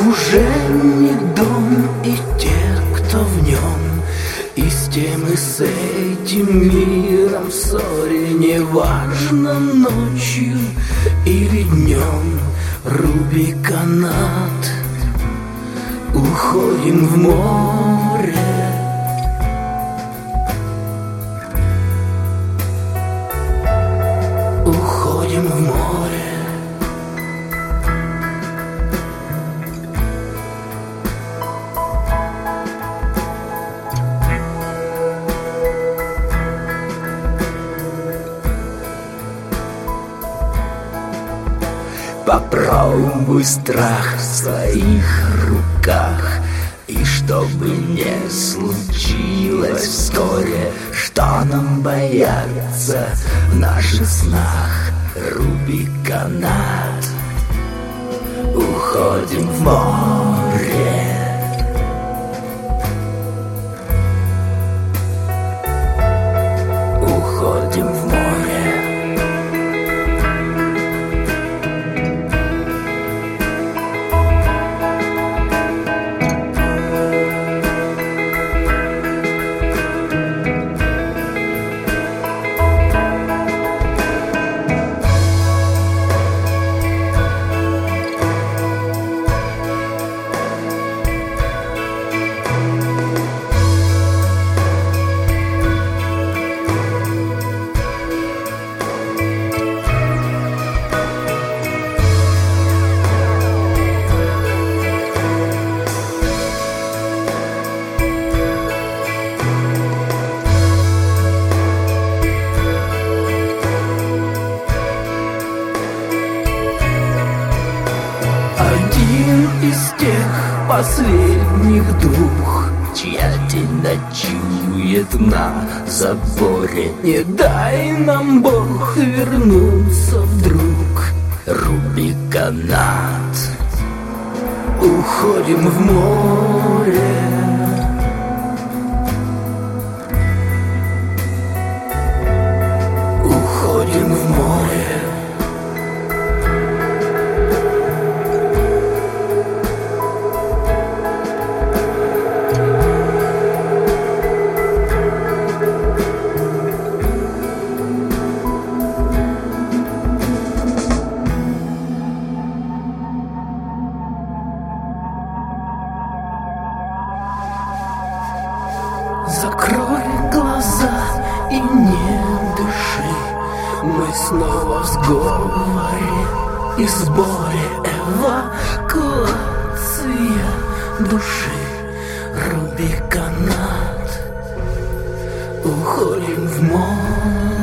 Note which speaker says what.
Speaker 1: Уже не дом и те, кто в нем, и с тем и с этим миром в ссоре. Неважно, ночью или днем, руби канат, уходим в море. Уходим в море. Попробуй страх в своих руках, и чтобы не случилось вскоре, что нам бояться в наших снах, руби канат, уходим в море. Уходим в море. Из тех последних двух, чья тень ночует на заборе. Не дай нам Бог вернуться вдруг, руби канат, уходим в море. Уходим в море. Закрой глаза и не дыши. Мы снова в сговоре и сборе. Эвакуация души. Руби канат, уходим в море.